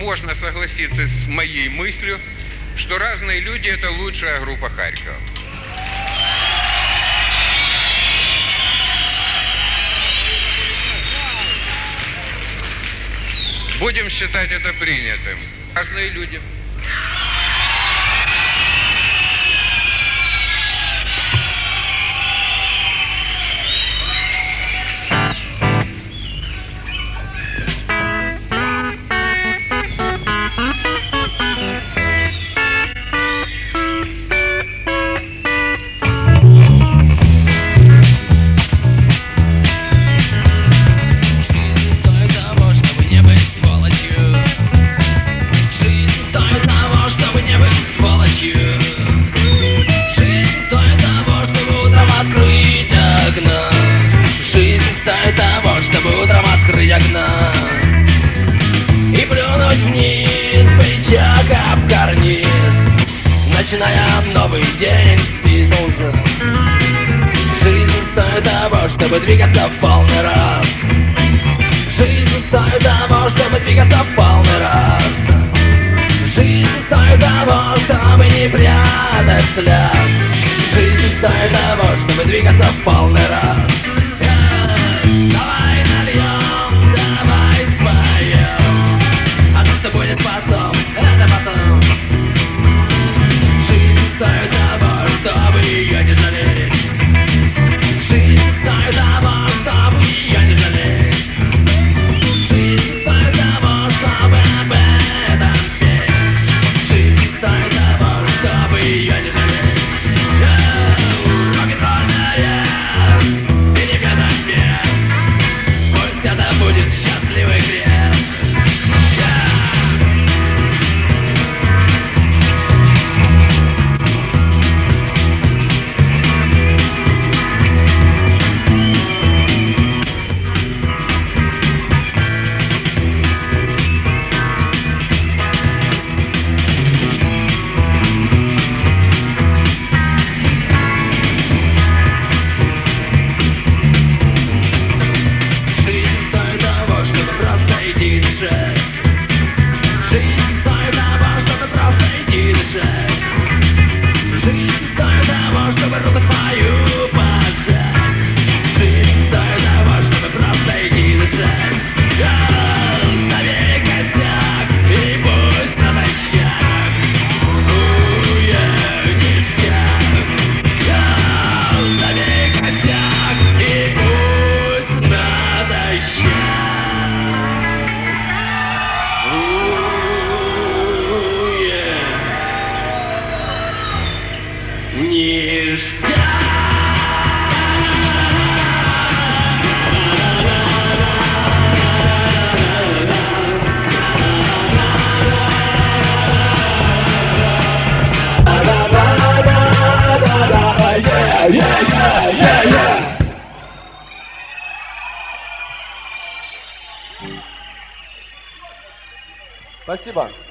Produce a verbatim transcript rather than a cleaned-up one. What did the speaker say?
невозможно согласиться с моей мыслью, что разные люди – это лучшая группа Харькова. Будем считать это принятым. Разные люди. Окна и плюнуть вниз, плеча об карниз, начиная новый день с Битлза. Жизнь стоит того, чтобы двигаться в полный рост. Жизнь стоит того, чтобы двигаться в полный рост. Жизнь стоит того, чтобы не прятать слез. Жизнь стоит того, чтобы двигаться в полный рост. Давай нальем, давай споем, а то, что будет потом, это потом. Жизнь стоит того, чтобы ее не жалеть. Жизнь стоит того, чтобы ее не жалеть. Жизнь стоит того, чтобы об этом петь. Жизнь стоит того, чтобы ее не жалеть. Будет счастливый крест. Спасибо.